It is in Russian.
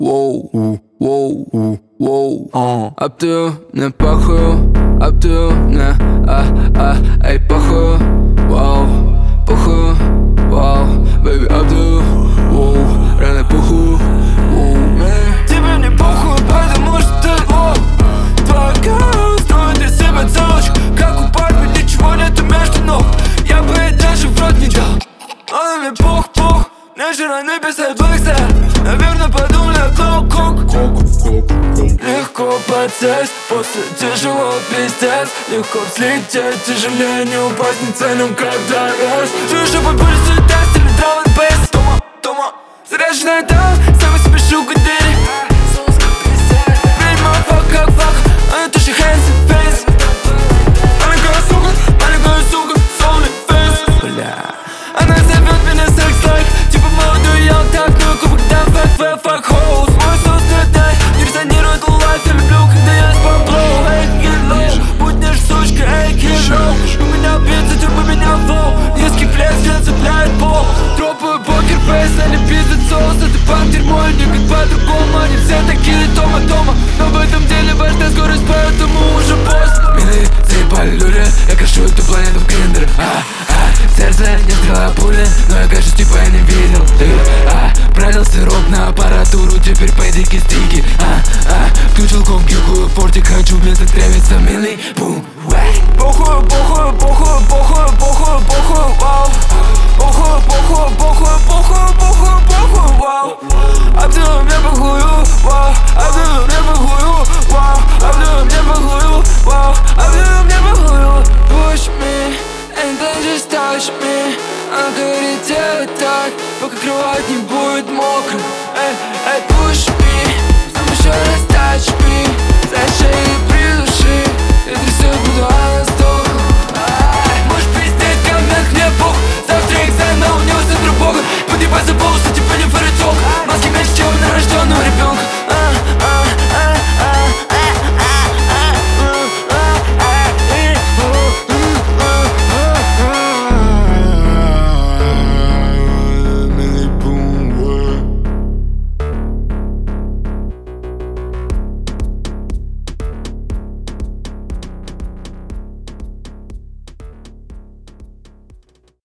воу, воу, воу. Аптю, не похую, аптю, не, эй, похую, вау, похую, вау, бэйби, аптю, воу, реально похую, воу. Тебе не похуй, потому что ты лох. Твоя girl строит из себя целочку, как у Барби, ничего нету между ног. Я бы ей даже в рот не дал. Она мне пох, мне вчера написали Blackstar. Наверное, подумали о кок. Легко подсесть, после тяжело пиздец. Легко взлететь, тяжелее не упасть на ценам, когда рос. Чую, что по пульсу тест или драм н бейс. Тома, заряженная там, сами себе шуга дэри. Блин, мафак, как фак, она тоже hands and face. Маленькая сука, сонный фейс. Бля. Она зовет меня секс-лайк, типа молодой я так, но кубок да, fuck hoes. Мой соус дай, не резонирует лайф, я люблю, когда я с бабло. Эй, get low, будь наш сучка, эй, get low. У меня бит, затер по меня флоу. Низкий флекс, я цепляет пол. Дропаю покер-фейс, а не пиздец соус. Это под дерьмо, и никак по-другому. Они все такие тома. Но в этом деле важна скорость, поэтому уже поздно. Милые заебали люди, я крашу эту планету в гриндер. Сердце не стрела пули, но я кажется, типа я не видел. Пролил сироп на аппаратуру, теперь пойди кистики. Включил комки, фортик, хочу вместо тревица, милый, бум.